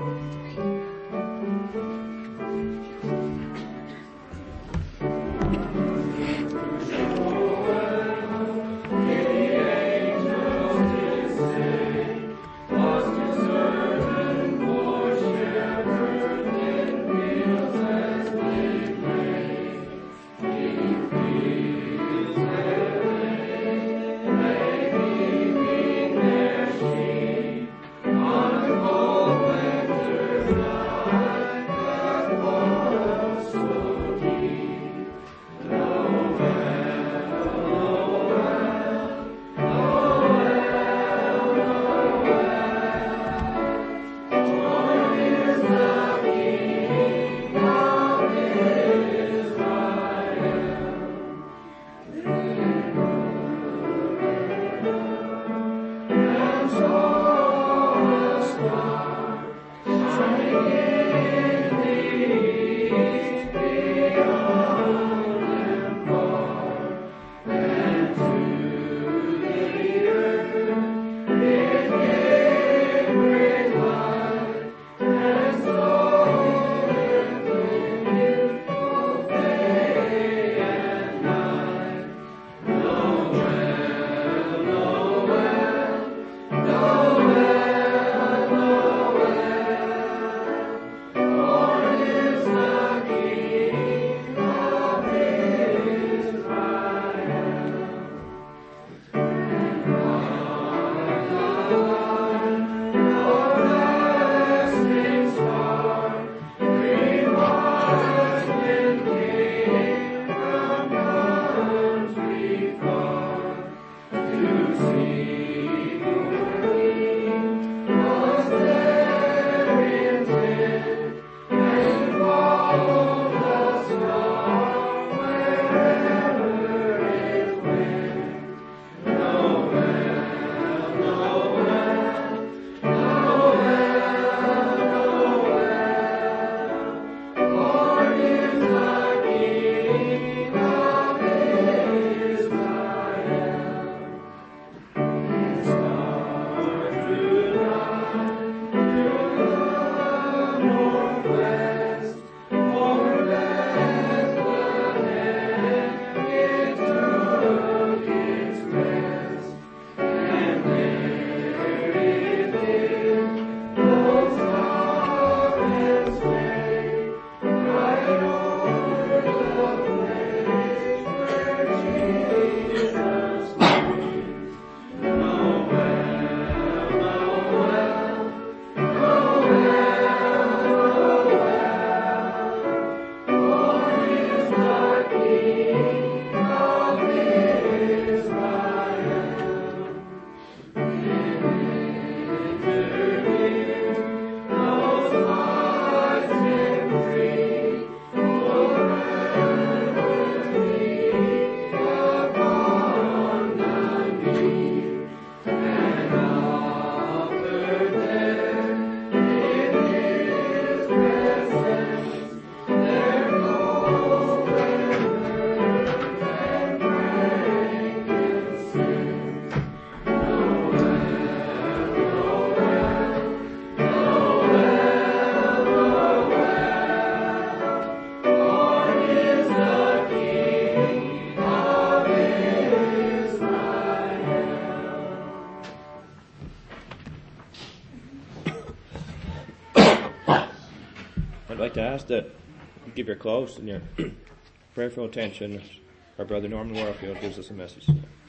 like to ask that you give your close and your prayerful attention as our brother Norman Warfield gives us a message.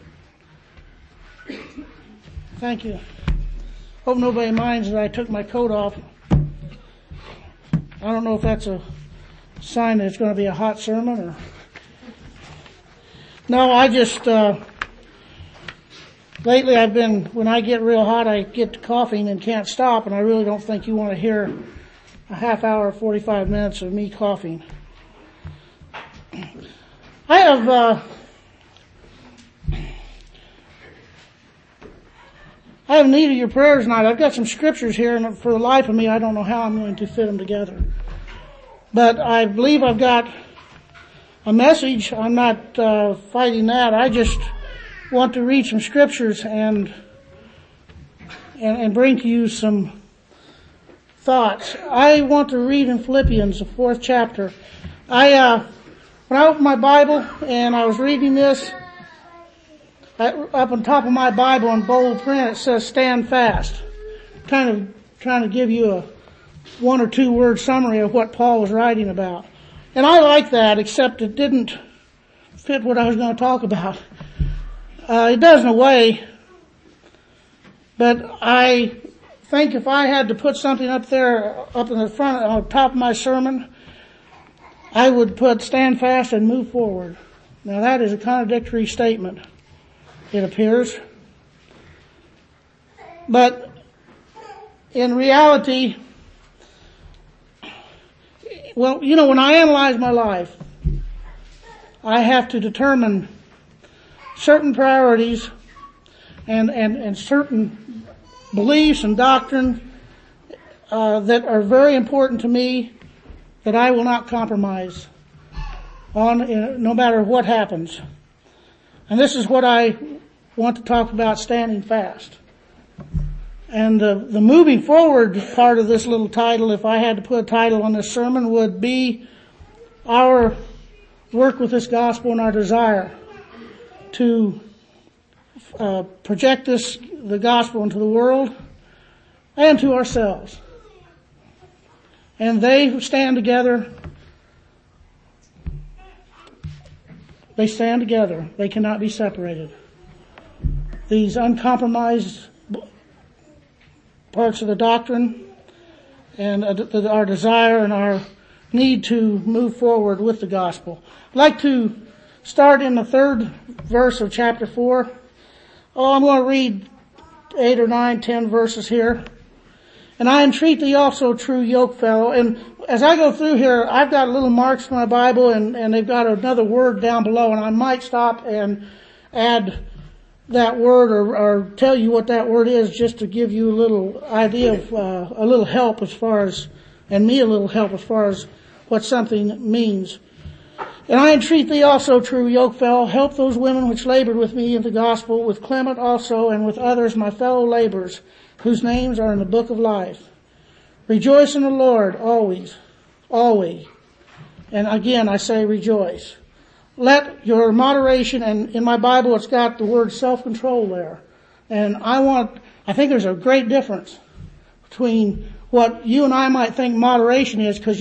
Thank you. Hope nobody minds that I took my coat off. I don't know if that's a sign that it's going to be a hot sermon or... No, I just, lately I've been, when I get real hot, I get to coughing and can't stop, and I really don't think you want to hear a half hour, 45 minutes of me coughing. I have need of your prayers tonight. I've got some scriptures here, and for the life of me, I don't know how I'm going to fit them together. But I believe I've got a message. I'm not fighting that. I just want to read some scriptures and bring to you some thoughts. I want to read in Philippians, the 4th chapter. When I opened my Bible and I was reading this, up on top of my Bible in bold print it says stand fast. Kind of trying to give you a 1 or 2 word summary of what Paul was writing about. And I like that, except it didn't fit what I was going to talk about. It does in a way, but I think if I had to put something up there, up in the front, on top of my sermon, I would put stand fast and move forward. Now that is a contradictory statement, it appears. But in reality, well, when I analyze my life, I have to determine certain priorities and certain beliefs and doctrine that are very important to me that I will not compromise on no matter what happens. And this is what I want to talk about, standing fast. And the moving forward part of this little title, if I had to put a title on this sermon, would be our work with this gospel and our desire to project the gospel into the world and to ourselves. And they stand together. They stand together. They cannot be separated. These uncompromised parts of the doctrine and our desire and our need to move forward with the gospel. I'd like to start in the 3rd verse of chapter 4. I'm going to read 8 or 9, 10 verses here. And I entreat thee also, true yokefellow. And as I go through here, I've got little marks in my Bible and they've got another word down below, and I might stop and add that word or tell you what that word is, just to give you a little idea of, a little help as far as, and me a little help as far as what something means. And I entreat thee also, true yokefellow, help those women which labored with me in the gospel, with Clement also, and with others, my fellow laborers, whose names are in the book of life. Rejoice in the Lord always, always. And again, I say rejoice. Let your moderation, and in my Bible it's got the word self-control there. And I think there's a great difference between what you and I might think moderation is, because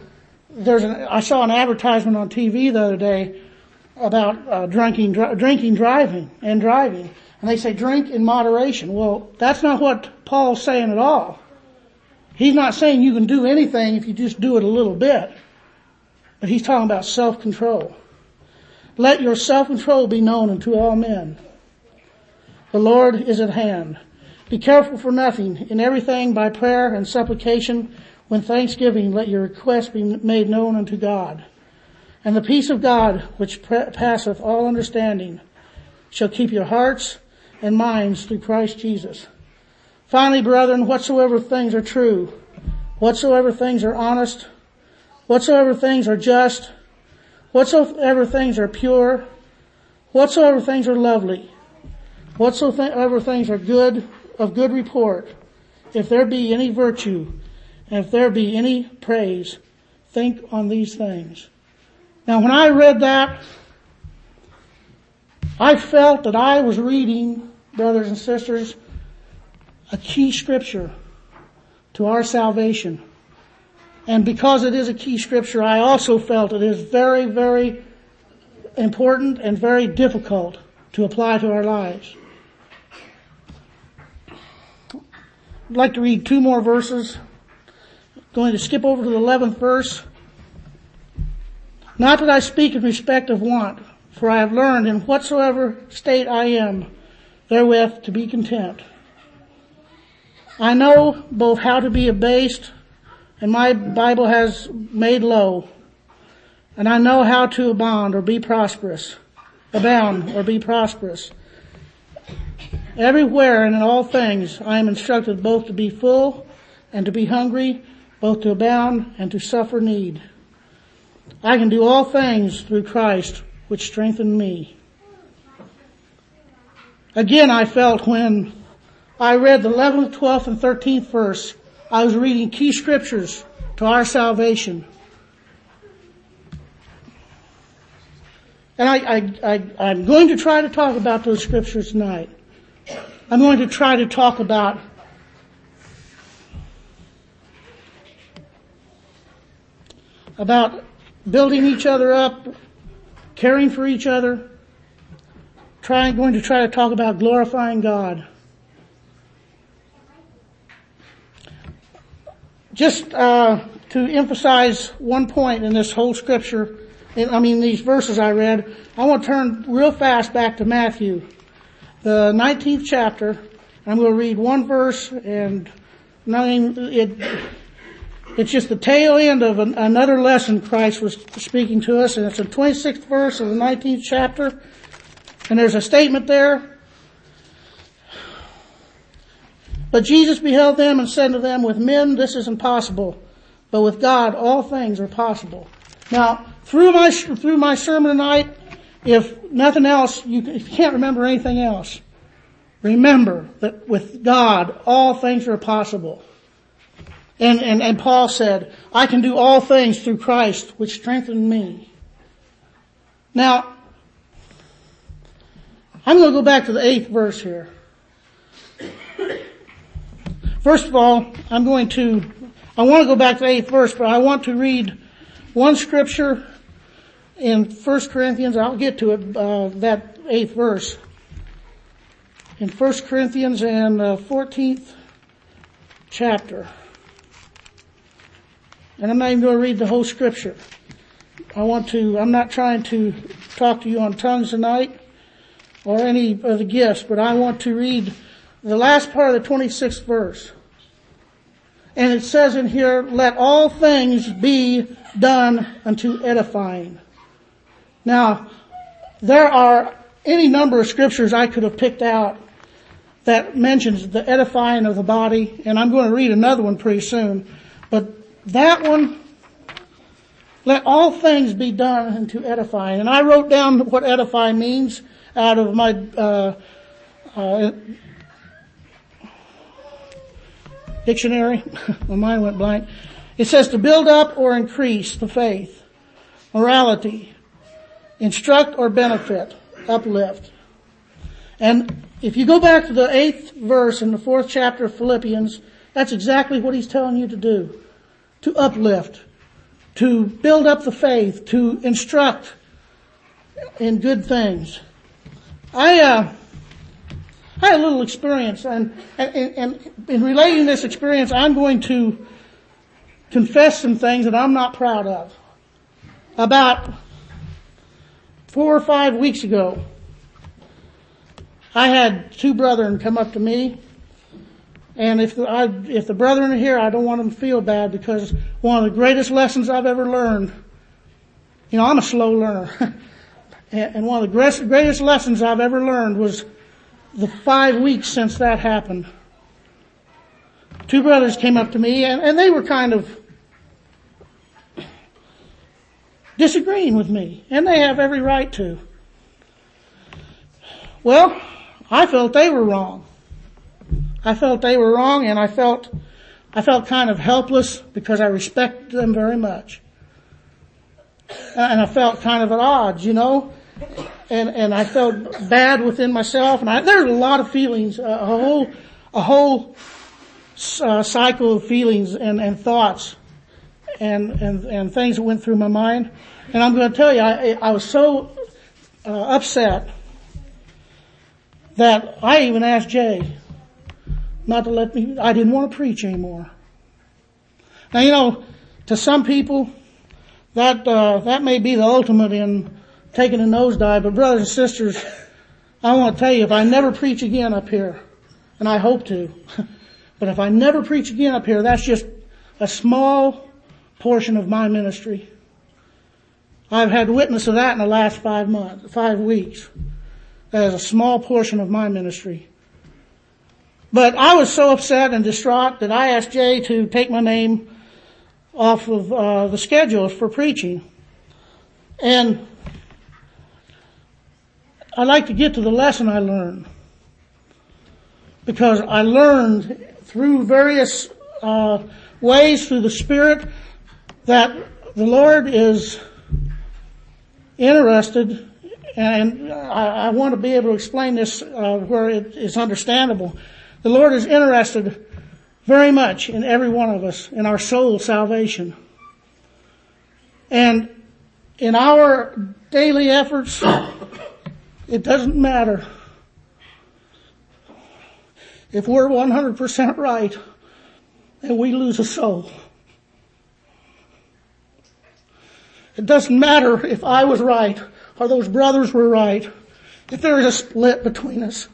I saw an advertisement on TV the other day about drinking, driving, and they say drink in moderation. Well, that's not what Paul's saying at all. He's not saying you can do anything if you just do it a little bit, but he's talking about self-control. Let your self-control be known unto all men. The Lord is at hand. Be careful for nothing. In everything by prayer and supplication, with thanksgiving, let your requests be made known unto God. And the peace of God, which passeth all understanding, shall keep your hearts and minds through Christ Jesus. Finally, brethren, whatsoever things are true, whatsoever things are honest, whatsoever things are just, whatsoever things are pure, whatsoever things are lovely, whatsoever things are good, of good report, if there be any virtue, and if there be any praise, think on these things. Now when I read that, I felt that I was reading, brothers and sisters, a key scripture to our salvation. And because it is a key scripture, I also felt it is very, very important and very difficult to apply to our lives. I'd like to read 2 more verses. I'm going to skip over to the 11th verse. Not that I speak in respect of want, for I have learned in whatsoever state I am, therewith to be content. I know both how to be abased, and my Bible has made low, and I know how to abound or be prosperous. Everywhere and in all things I am instructed both to be full and to be hungry, both to abound and to suffer need. I can do all things through Christ, which strengthened me. Again, I felt when I read the 11th, 12th, and 13th verse, I was reading key scriptures to our salvation. And I'm going to try to talk about those scriptures tonight. I'm going to try to talk about building each other up, caring for each other, going to try to talk about glorifying God. Just to emphasize one point in this whole scripture, these verses I read, I want to turn real fast back to Matthew, the 19th chapter. I'm going to read one verse, and it's just the tail end of another lesson Christ was speaking to us, and it's the 26th verse of the 19th chapter, and there's a statement there. But Jesus beheld them and said to them, with men this is impossible, but with God all things are possible. Now, through my sermon tonight, if nothing else, if you can't remember anything else, remember that with God all things are possible. And Paul said, I can do all things through Christ, which strengthened me. Now, I'm going to go back to the 8th verse here. First of all, I want to go back to the 8th verse, but I want to read one scripture in 1 Corinthians. I'll get to it, that 8th verse. In 1 Corinthians and 14th chapter. And I'm not even going to read the whole scripture. I'm not trying to talk to you on tongues tonight or any of the gifts, but I want to read the last part of the 26th verse. And it says in here, let all things be done unto edifying. Now, there are any number of scriptures I could have picked out that mentions the edifying of the body, and I'm going to read another one pretty soon. But that one, let all things be done unto edifying. And I wrote down what edify means out of my dictionary. My mind went blank. It says to build up or increase the faith, morality, instruct or benefit, uplift. And if you go back to the 8th verse in the 4th chapter of Philippians, that's exactly what he's telling you to do. To uplift, to build up the faith, to instruct in good things. I had a little experience, and in relating this experience, I'm going to confess some things that I'm not proud of. About 4 or 5 weeks ago, I had 2 brethren come up to me, and if the brethren are here, I don't want them to feel bad, because one of the greatest lessons I've ever learned, I'm a slow learner, and one of the greatest lessons I've ever learned was the 5 weeks since that happened. 2 brothers came up to me, and they were kind of disagreeing with me, and they have every right to. Well, I felt they were wrong. And I felt kind of helpless because I respect them very much. And I felt kind of at odds, and I felt bad within myself, and there's a lot of feelings, a whole cycle of feelings and thoughts and things that went through my mind. And I'm going to tell you, I was so upset that I even asked Jay not to let me. I didn't want to preach anymore. Now, to some people, that may be the ultimate in taking a nosedive, but brothers and sisters, I want to tell you, if I never preach again up here, and I hope to, but if I never preach again up here, that's just a small portion of my ministry. I've had witness of that in the last 5 weeks. That is a small portion of my ministry. But I was so upset and distraught that I asked Jay to take my name off of the schedule for preaching. And I'd like to get to the lesson I learned. Because I learned through various ways through the Spirit that the Lord is interested, and I want to be able to explain this where it is understandable. The Lord is interested very much in every one of us, in our soul salvation. And in our daily efforts, it doesn't matter if we're 100% right and we lose a soul. It doesn't matter if I was right or those brothers were right, if there is a split between us.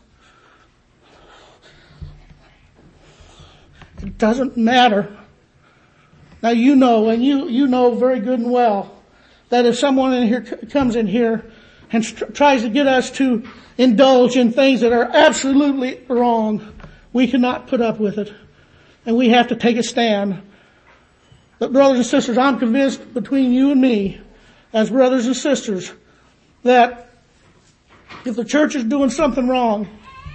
It doesn't matter. Now you know, and you know very good and well, that if someone in here comes in here and tries to get us to indulge in things that are absolutely wrong, we cannot put up with it. And we have to take a stand. But brothers and sisters, I'm convinced between you and me, as brothers and sisters, that if the church is doing something wrong,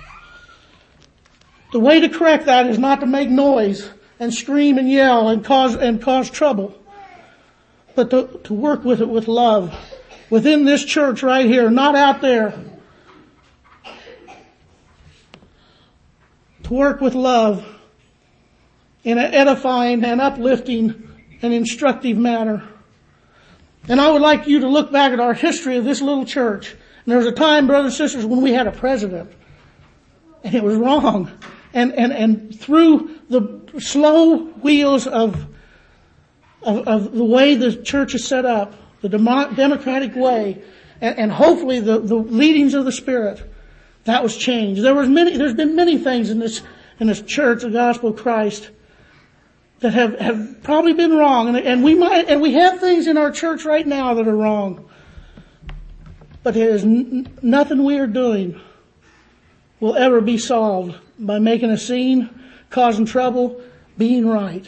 the way to correct that is not to make noise and scream and yell and cause trouble, but to work with it with love within this church right here, not out there. To work with love in an edifying and uplifting and instructive manner. And I would like you to look back at our history of this little church. And there was a time, brothers and sisters, when we had a president, and it was wrong. And through the slow wheels of the way the church is set up, the democratic way, and hopefully the leadings of the Spirit, that was changed. There's been many things in this church, the gospel of Christ, that have probably been wrong, and we have things in our church right now that are wrong. But there is nothing we are doing will ever be solved by making a scene, causing trouble, being right.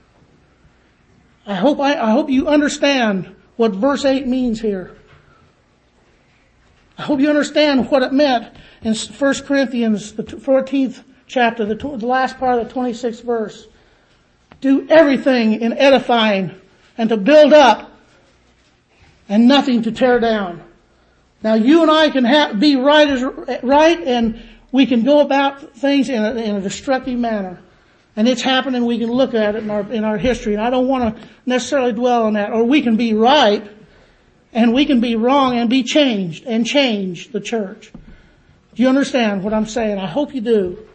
I hope you understand what verse 8 means here. I hope you understand what it meant in 1 Corinthians, the 14th chapter, the last part of the 26th verse. Do everything in edifying and to build up and nothing to tear down. Now you and I can be right and we can go about things in a destructive manner. And it's happened and we can look at it in our history. And I don't want to necessarily dwell on that. Or we can be right and we can be wrong and be changed and change the church. Do you understand what I'm saying? I hope you do.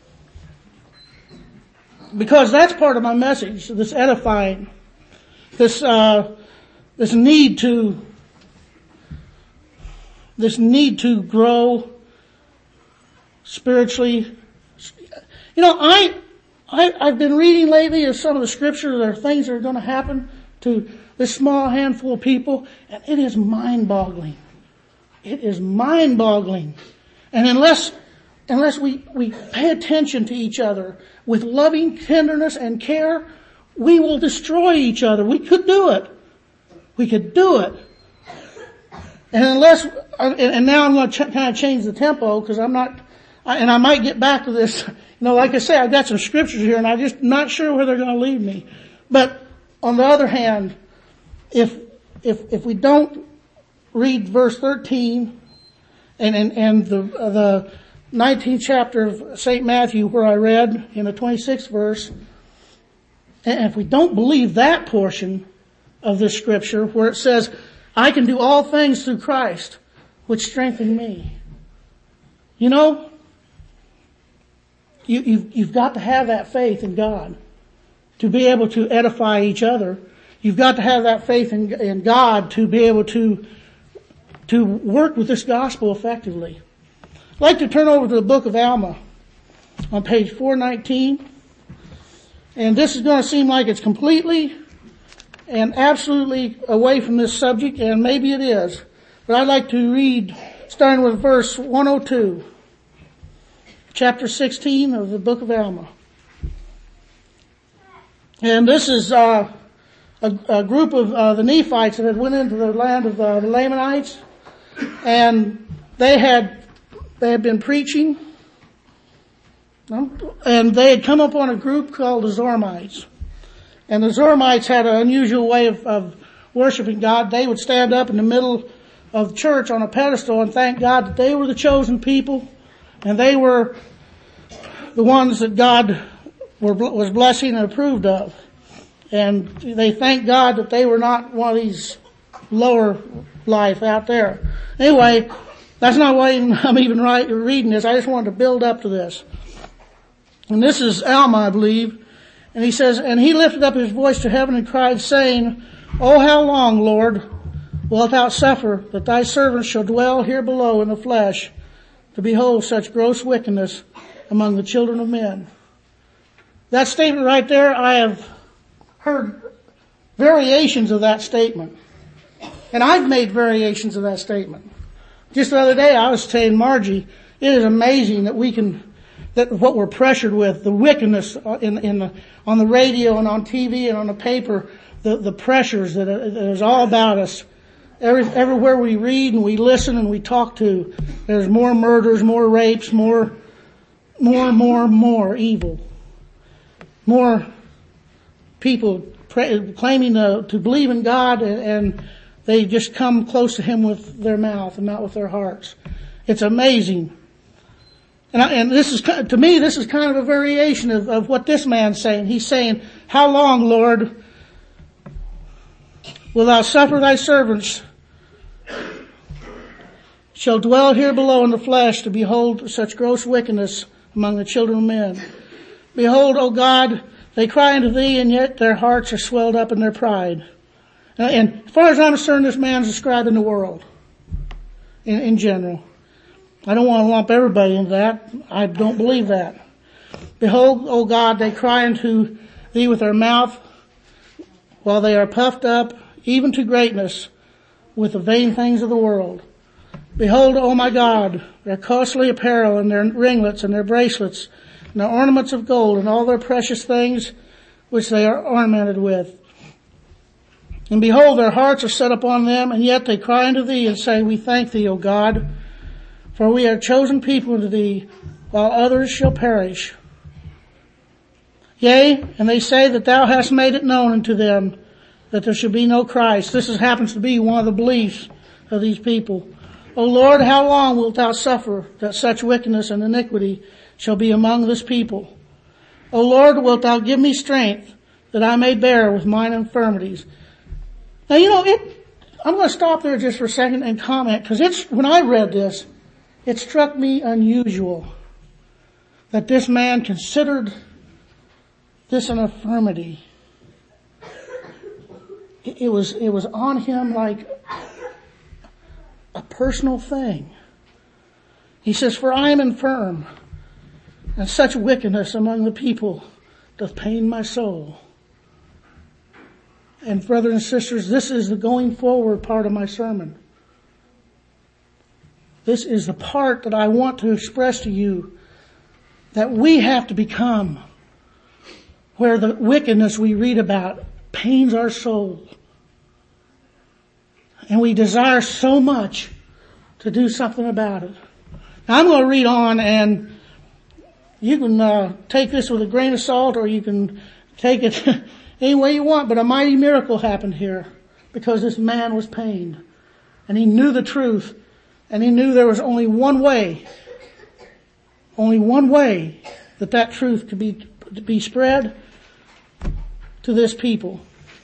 Because that's part of my message, this edifying, this need to grow spiritually. You know, I've been reading lately of some of the scriptures. There are things that are going to happen to this small handful of people, and it is mind-boggling. It is mind-boggling. And unless we pay attention to each other with loving tenderness and care, we will destroy each other. We could do it. We could do it. And now I'm going to kind of change the tempo because I might get back to this. You know, like I say, I've got some scriptures here and I'm just not sure where they're going to lead me. But on the other hand, if we don't read verse 13 and the 19th chapter of St. Matthew where I read in the 26th verse, and if we don't believe that portion of this scripture where it says, I can do all things through Christ, which strengthen me. You know, you've got to have that faith in God to be able to edify each other. You've got to have that faith in God to be able to work with this gospel effectively. I'd like to turn over to the book of Alma on page 419. And this is going to seem like it's completely and absolutely away from this subject, and maybe it is. But I'd like to read, starting with verse 102, chapter 16 of the book of Alma. And this is a group of the Nephites that had went into the land of the Lamanites, and they had been preaching And they had come upon a group called the Zoramites. And the Zoramites had an unusual way of worshiping God. They would stand up in the middle of church on a pedestal and thank God that they were the chosen people, and they were the ones that God was blessing and approved of. And they thanked God that they were not one of these lower life out there. Anyway, that's not why I'm even reading this. I just wanted to build up to this. And this is Alma, I believe. And he says, and he lifted up his voice to heaven and cried, saying, Oh, how long, Lord, wilt thou suffer that thy servants shall dwell here below in the flesh, to behold such gross wickedness among the children of men? That statement right there, I have heard variations of that statement. And I've made variations of that statement. Just the other day I was saying, Margie, it is amazing that that what we're pressured with, the wickedness on the radio and on TV and on the paper, the pressures that is all about us. Everywhere we read and we listen and we talk to, there's more murders, more rapes, more evil. More people claiming to believe in God, and they just come close to Him with their mouth and not with their hearts. It's amazing. And this is, to me, this is kind of a variation of what this man's saying. He's saying, how long, Lord, will thou suffer thy servants shall dwell here below in the flesh to behold such gross wickedness among the children of men? Behold, O God, they cry unto thee, and yet their hearts are swelled up in their pride. And as far as I'm concerned, this man's describing the world in general. I don't want to lump everybody into that. I don't believe that. Behold, O God, they cry unto thee with their mouth, while they are puffed up, even to greatness, with the vain things of the world. Behold, O my God, their costly apparel, and their ringlets, and their bracelets, and their ornaments of gold, and all their precious things which they are ornamented with. And behold, their hearts are set upon them, and yet they cry unto thee, and say, We thank thee, O God, for we are chosen people unto thee, while others shall perish. Yea, and they say that thou hast made it known unto them that there shall be no Christ. This happens to be one of the beliefs of these people. O Lord, how long wilt thou suffer that such wickedness and iniquity shall be among this people? O Lord, wilt thou give me strength that I may bear with mine infirmities? Now, I'm going to stop there just for a second and comment, because when I read this, it struck me unusual that this man considered this an infirmity. It was on him like a personal thing. He says, For I am infirm, and such wickedness among the people doth pain my soul. And brothers and sisters, this is the going forward part of my sermon. This is the part that I want to express to you, that we have to become where the wickedness we read about pains our soul. And we desire so much to do something about it. Now I'm going to read on, and you can take this with a grain of salt, or you can take it any way you want, but a mighty miracle happened here because this man was pained. And he knew the truth, and he knew there was only one way that truth could be spread to this people.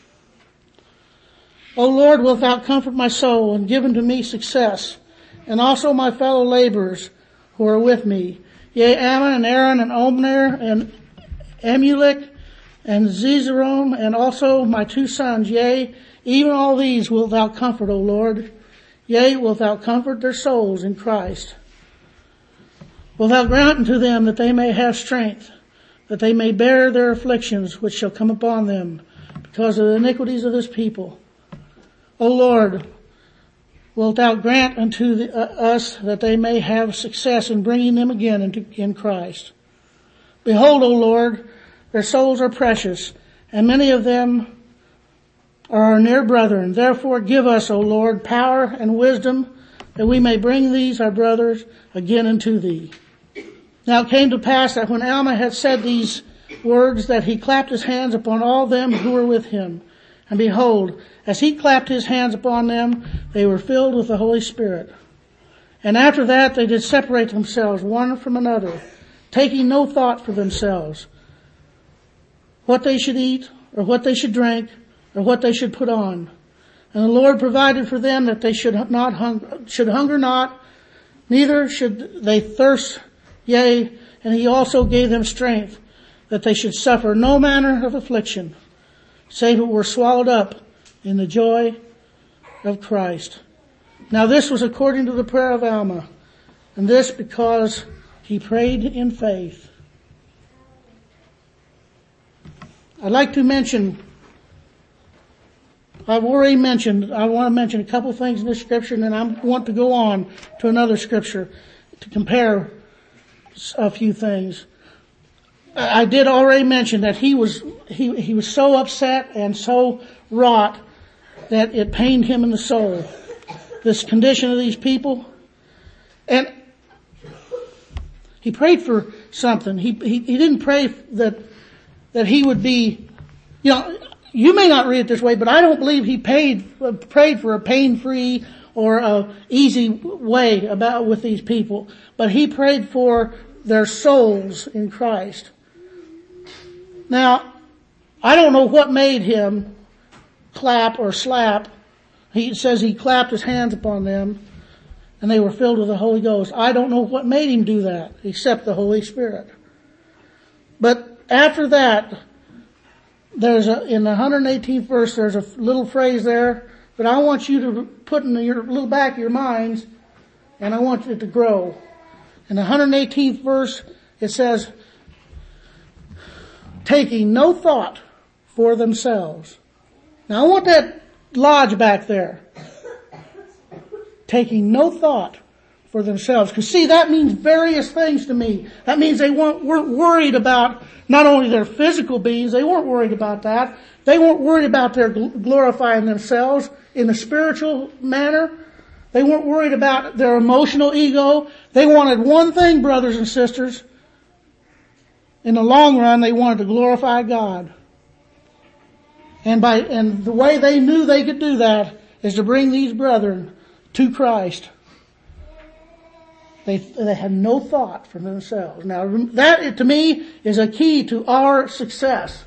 O Lord, wilt thou comfort my soul and give unto me success, and also my fellow laborers who are with me. Yea, Ammon and Aaron and Omer and Amulek and Zezerom, and also my 2 sons. Yea, even all these wilt thou comfort, O Lord. Yea, wilt thou comfort their souls in Christ. Wilt thou grant unto them that they may have strength, that they may bear their afflictions which shall come upon them because of the iniquities of this people. O Lord, wilt thou grant unto us that they may have success in bringing them again in Christ. Behold, O Lord, their souls are precious, and many of them are our near brethren. Therefore give us, O Lord, power and wisdom, that we may bring these our brothers again unto thee. Now it came to pass that when Alma had said these words, that he clapped his hands upon all them who were with him. And behold, as he clapped his hands upon them, they were filled with the Holy Spirit. And after that they did separate themselves one from another, taking no thought for themselves, what they should eat, or what they should drink, or what they should put on. And the Lord provided for them that they should hunger not, neither should they thirst, yea, and he also gave them strength, that they should suffer no manner of affliction, save it were swallowed up in the joy of Christ. Now this was according to the prayer of Alma, and this because he prayed in faith. I'd like to mention, I want to mention a couple things in this scripture, and then I want to go on to another scripture to compare a few things. I did already mention that he was so upset and so wrought that it pained him in the soul, this condition of these people. And he prayed for something. He didn't pray that he would be, you may not read it this way, but I don't believe he prayed for a pain-free or a easy way with these people. But he prayed for their souls in Christ. Now, I don't know what made him clap or slap. He says he clapped his hands upon them and they were filled with the Holy Ghost. I don't know what made him do that except the Holy Spirit. But after that, in the 118th verse, there's a little phrase there that I want you to put in your little back of your minds, and I want it to grow. In the 118th verse, it says, taking no thought for themselves. Now I want that lodge back there. Taking no thought for themselves. Because see, that means various things to me. That means they weren't worried about not only their physical beings, they weren't worried about that. They weren't worried about their glorifying themselves in a spiritual manner. They weren't worried about their emotional ego. They wanted one thing, brothers and sisters. In the long run, they wanted to glorify God. And the way they knew they could do that is to bring these brethren to Christ. They had no thought for themselves. Now that to me is a key to our success.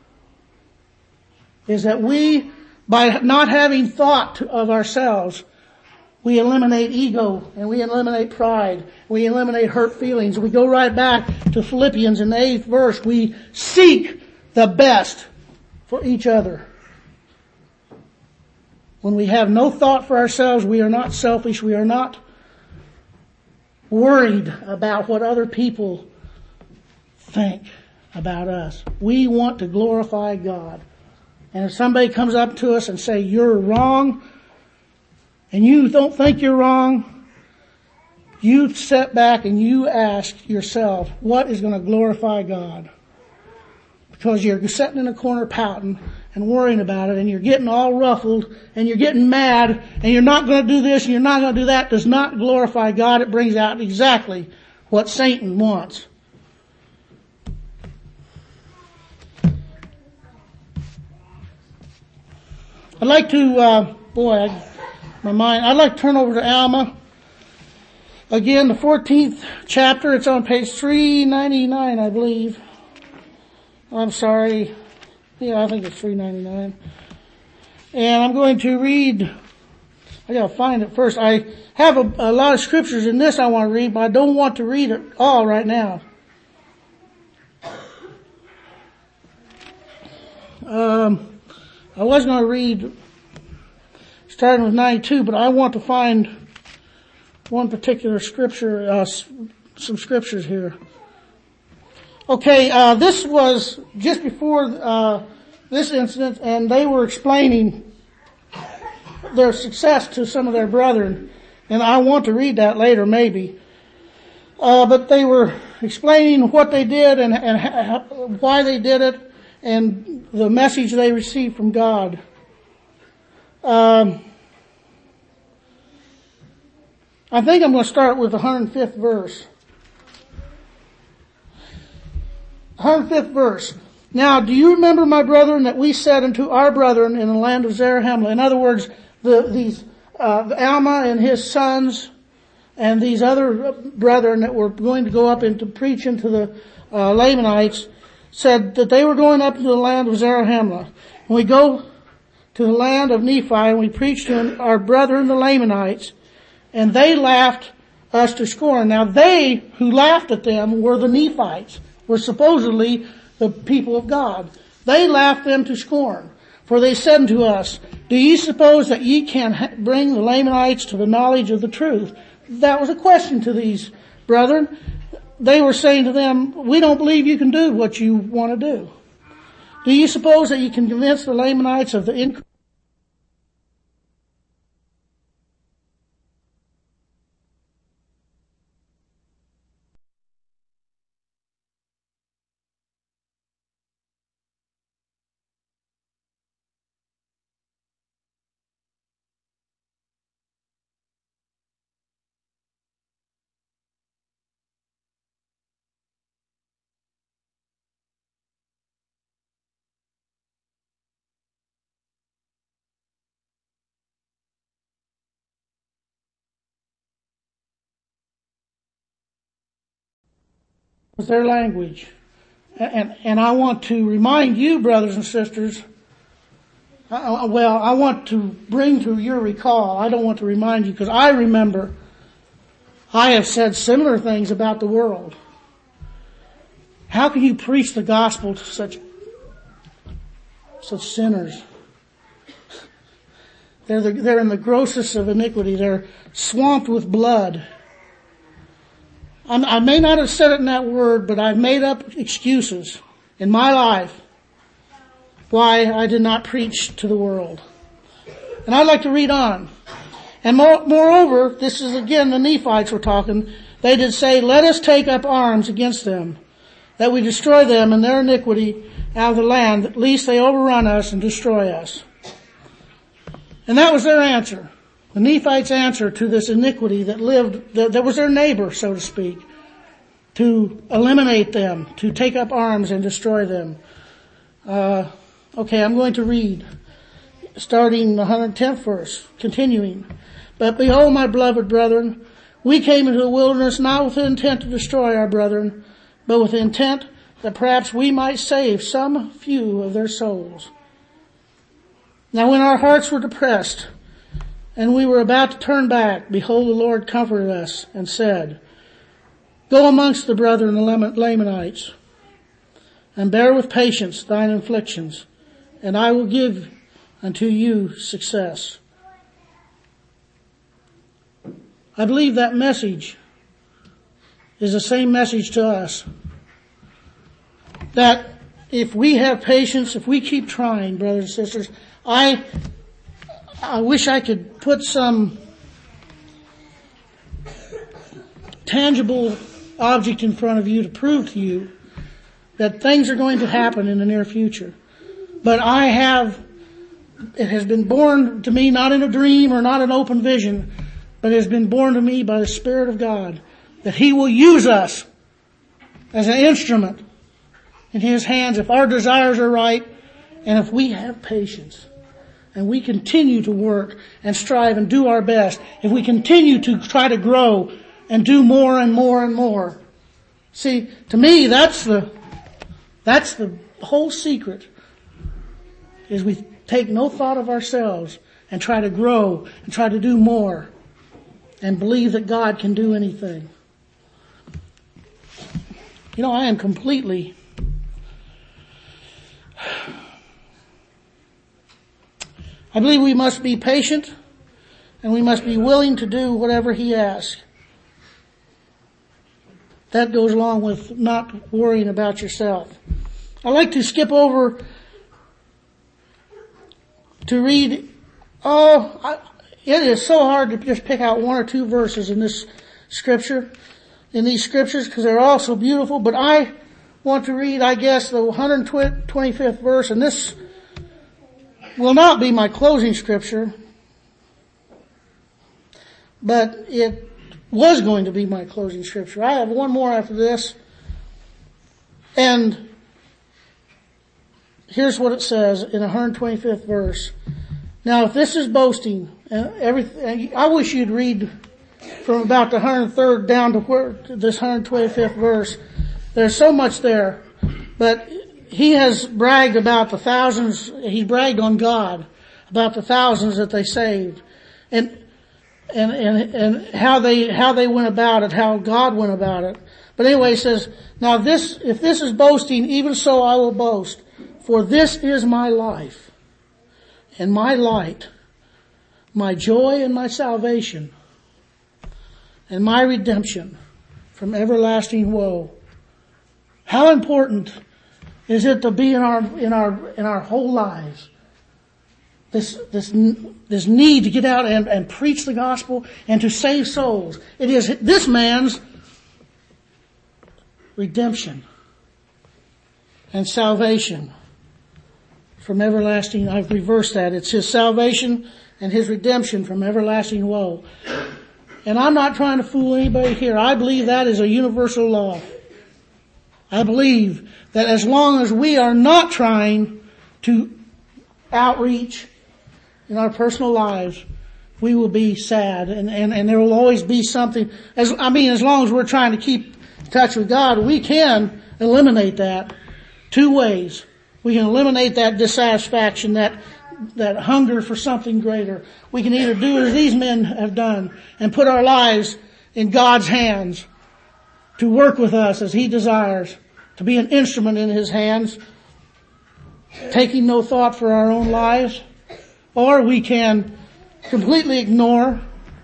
Is that we, by not having thought of ourselves, we eliminate ego and we eliminate pride. We eliminate hurt feelings. We go right back to Philippians in the 8th verse. We seek the best for each other. When we have no thought for ourselves, we are not selfish. We are not worried about what other people think about us. We want to glorify God. And if somebody comes up to us and say, you're wrong, and you don't think you're wrong, you sit back and you ask yourself, what is going to glorify God? Because you're sitting in a corner pouting and worrying about it, and you're getting all ruffled, and you're getting mad, and you're not going to do this, and you're not going to do that, does not glorify God. It brings out exactly what Satan wants. I'd like to, I'd like to turn over to Alma. Again, the 14th chapter, it's on page 399, I believe. I'm sorry. Yeah, I think it's 399. And I'm going to read, I gotta find it first. I have a lot of scriptures in this I want to read, but I don't want to read it all right now. I was going to read starting with 92, but I want to find one particular scripture, some scriptures here. Okay, this was just before this incident, and they were explaining their success to some of their brethren, and I want to read that later maybe. But they were explaining what they did and why they did it, and the message they received from God. I think I'm going to start with the 105th verse. 105th verse. Now, do you remember, my brethren, that we said unto our brethren in the land of Zarahemla? In other words, Alma and his sons and these other brethren that were going to go up and to preach into the Lamanites said that they were going up to the land of Zarahemla. And we go to the land of Nephi and we preach to our brethren the Lamanites, and they laughed us to scorn. Now they who laughed at them were the Nephites, were supposedly the people of God. They laughed them to scorn. For they said unto us, do ye suppose that ye can bring the Lamanites to the knowledge of the truth? That was a question to these brethren. They were saying to them, we don't believe you can do what you want to do. Do you suppose that you can convince the Lamanites of the increase? Their language. And I want to remind you, brothers and sisters, I want to bring to your recall, I don't want to remind you because I remember I have said similar things about the world. How can you preach the gospel to such sinners? They're in the grossest of iniquity. They're swamped with blood. I may not have said it in that word, but I've made up excuses in my life why I did not preach to the world. And I'd like to read on. And moreover, this is again the Nephites were talking. They did say, let us take up arms against them, that we destroy them and their iniquity out of the land, lest they overrun us and destroy us. And that was their answer. The Nephites' answer to this iniquity that was their neighbor, so to speak, to eliminate them, to take up arms and destroy them. Okay, I'm going to read, starting the 110th verse, continuing. But behold, my beloved brethren, we came into the wilderness not with the intent to destroy our brethren, but with the intent that perhaps we might save some few of their souls. Now when our hearts were depressed, and we were about to turn back, behold, the Lord comforted us and said, go amongst the brethren, the Lamanites, and bear with patience thine afflictions, and I will give unto you success. I believe that message is the same message to us. That if we have patience, if we keep trying, brothers and sisters, I wish I could put some tangible object in front of you to prove to you that things are going to happen in the near future. But it has been born to me not in a dream or not an open vision, but it has been born to me by the Spirit of God that He will use us as an instrument in His hands if our desires are right and if we have patience. And we continue to work and strive and do our best. If we continue to try to grow and do more and more and more. See, to me, that's the whole secret. Is we take no thought of ourselves and try to grow and try to do more and believe that God can do anything. You know, I am completely I believe we must be patient and we must be willing to do whatever He asks. That goes along with not worrying about yourself. I like to skip over to read. It is so hard to just pick out one or two verses in this scripture, in these scriptures, because they're all so beautiful. But I want to read, I guess, the 125th verse, and this will not be my closing scripture, but it was going to be my closing scripture. I have one more after this, and here's what it says in the 125th verse. Now, if this is boasting, everything, I wish you'd read from about the 103rd down to this 125th verse. There's so much there, but he has bragged about the thousands. He bragged on God about the thousands that they saved, and how they went about it, how God went about it. But anyway, he says, now if this is boasting, even so I will boast, for this is my life and my light, my joy and my salvation, and my redemption from everlasting woe. How important is it to be in our whole lives? This need to get out and preach the gospel and to save souls. It is this man's redemption and salvation from everlasting. I've reversed that. It's his salvation and his redemption from everlasting woe. And I'm not trying to fool anybody here. I believe that is a universal law. I believe that as long as we are not trying to outreach in our personal lives, we will be sad, and there will always be something. As long as we're trying to keep in touch with God, we can eliminate that two ways. We can eliminate that dissatisfaction, that hunger for something greater. We can either do as these men have done and put our lives in God's hands to work with us as He desires, to be an instrument in His hands, taking no thought for our own lives. Or we can completely ignore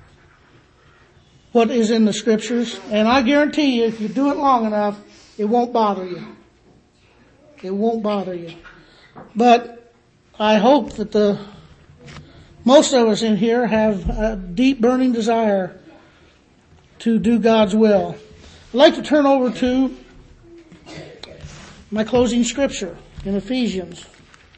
what is in the Scriptures. And I guarantee you, if you do it long enough, it won't bother you. It won't bother you. But I hope that most of us in here have a deep burning desire to do God's will. I'd like to turn over to my closing scripture in Ephesians.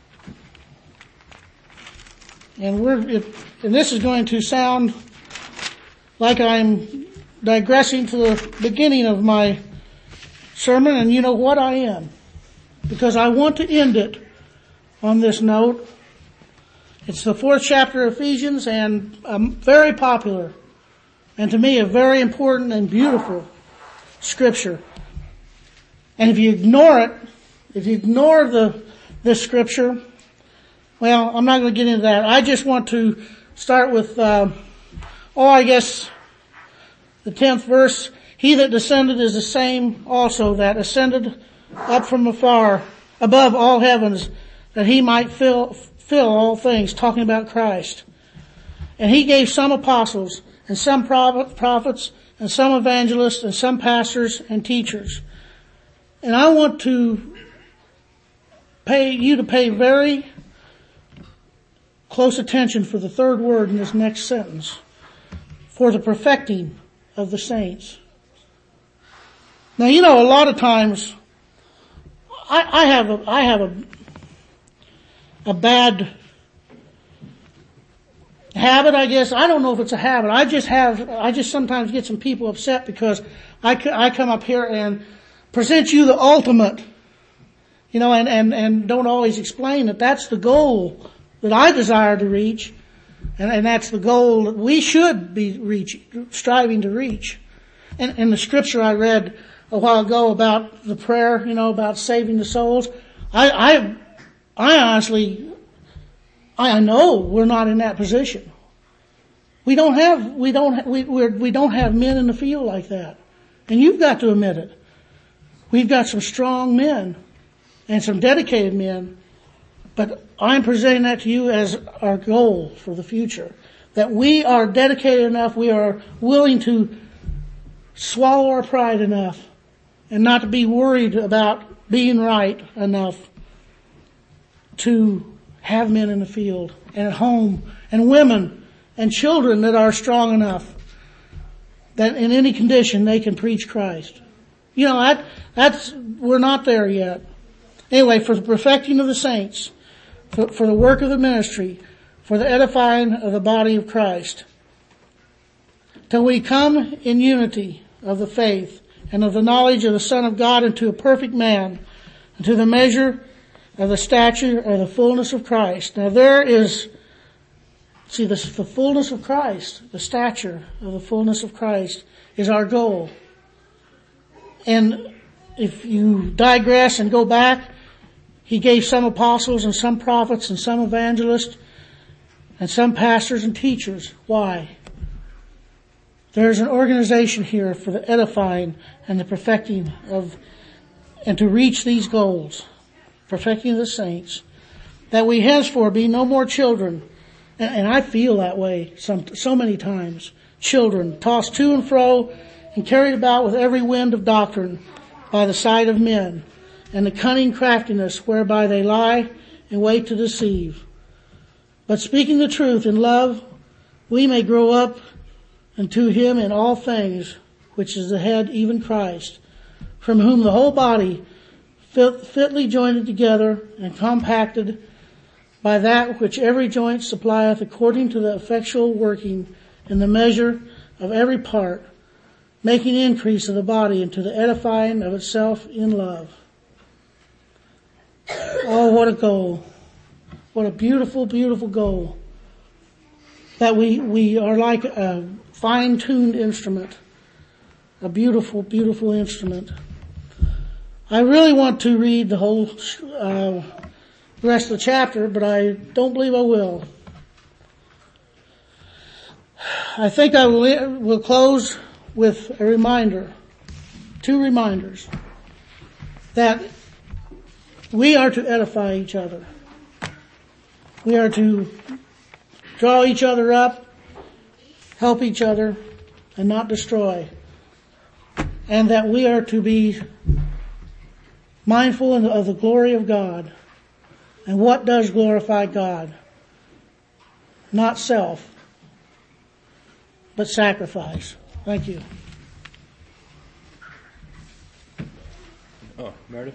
And this is going to sound like I'm digressing to the beginning of my sermon, and you know what, I am. Because I want to end it on this note. It's the 4th chapter of Ephesians, and very popular, and to me a very important and beautiful scripture. And if you ignore it, if you ignore this scripture, well, I'm not going to get into that. I just want to start with, the 10th verse. He that descended is the same also that ascended up from afar, above all heavens, that He might fill all things, talking about Christ. And He gave some apostles, and some prophets, and some evangelists, and some pastors and teachers. And I want to pay very close attention for the third word in this next sentence. For the perfecting of the saints. Now, you know, a lot of times, I have a bad habit, I guess. I don't know if it's a habit. I just sometimes get some people upset because I come up here and present you the ultimate, you know, and don't always explain that that's the goal that I desire to reach, and that's the goal that we should be striving to reach. And in the scripture I read a while ago about the prayer, you know, about saving the souls, I honestly, I know we're not in that position. We don't have men in the field like that. And you've got to admit it. We've got some strong men and some dedicated men, but I'm presenting that to you as our goal for the future. That we are dedicated enough, we are willing to swallow our pride enough and not to be worried about being right enough to have men in the field and at home and women and children that are strong enough that in any condition they can preach Christ. You know, we're not there yet. Anyway, for the perfecting of the saints, for the work of the ministry, for the edifying of the body of Christ, till we come in unity of the faith and of the knowledge of the Son of God into a perfect man, into the measure of the stature or the fullness of Christ. Now there is, see, the fullness of Christ, the stature of the fullness of Christ is our goal. And if you digress and go back, he gave some apostles and some prophets and some evangelists and some pastors and teachers. Why? There's an organization here for the edifying and the perfecting of, and to reach these goals, perfecting the saints, that we henceforth be no more children. And I feel that way so many times. Children, tossed to and fro and carried about with every wind of doctrine by the side of men, and the cunning craftiness whereby they lie and wait to deceive. But speaking the truth in love, we may grow up unto him in all things, which is the head, even Christ, from whom the whole body, fitly joined together and compacted by that which every joint supplieth according to the effectual working in the measure of every part, making increase of the body into the edifying of itself in love. Oh, what a goal. What a beautiful, beautiful goal. That we are like a fine-tuned instrument. A beautiful, beautiful instrument. I really want to read the whole rest of the chapter, but I don't believe I will. I think I will close with a reminder, 2 reminders, that we are to edify each other. We are to draw each other up, help each other, and not destroy. And that we are to be mindful of the glory of God. And what does glorify God? Not self, but sacrifice. Thank you. Oh, Meredith?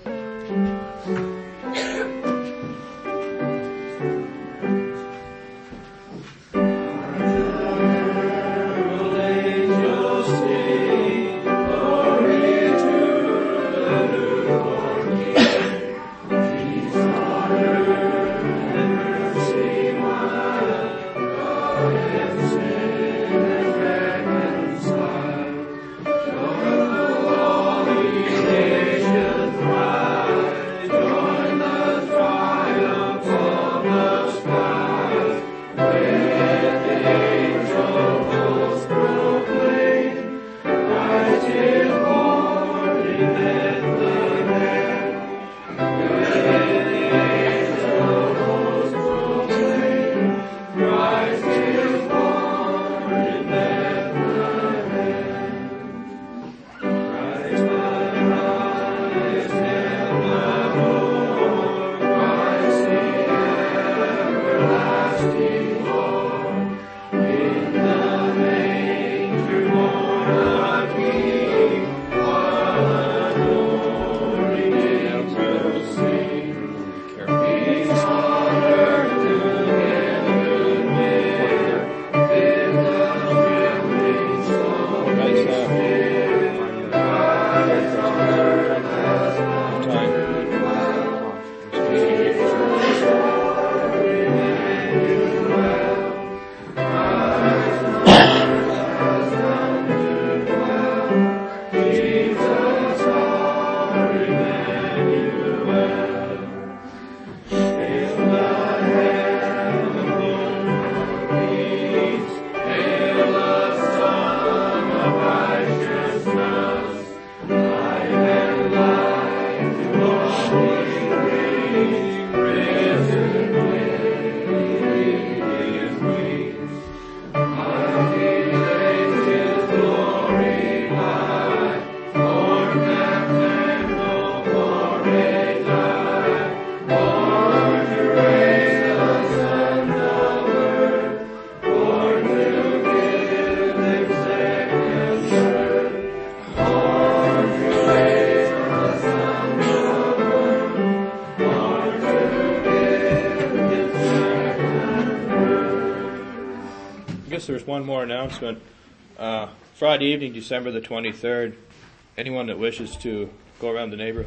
There's one more announcement. Friday evening, December the 23rd, anyone that wishes to go around the neighborhood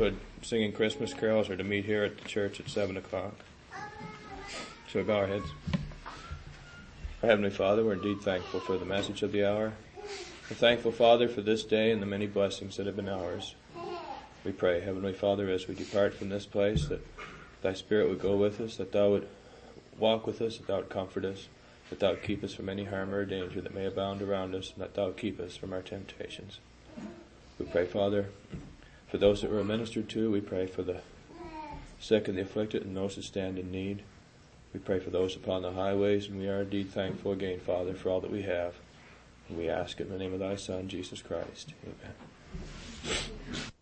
singing Christmas carols or to meet here at the church at 7 o'clock. So we bow our heads. Our Heavenly Father, we're indeed thankful for the message of the hour. We're thankful, Father, for this day and the many blessings that have been ours. We pray, Heavenly Father, as we depart from this place, that Thy Spirit would go with us, that Thou would walk with us, that Thou would comfort us, that Thou would keep us from any harm or danger that may abound around us, and that Thou would keep us from our temptations. We pray, Father, for those that were ministered to. We pray for the sick and the afflicted and those that stand in need. We pray for those upon the highways, and we are indeed thankful again, Father, for all that we have. And we ask it in the name of Thy Son, Jesus Christ. Amen.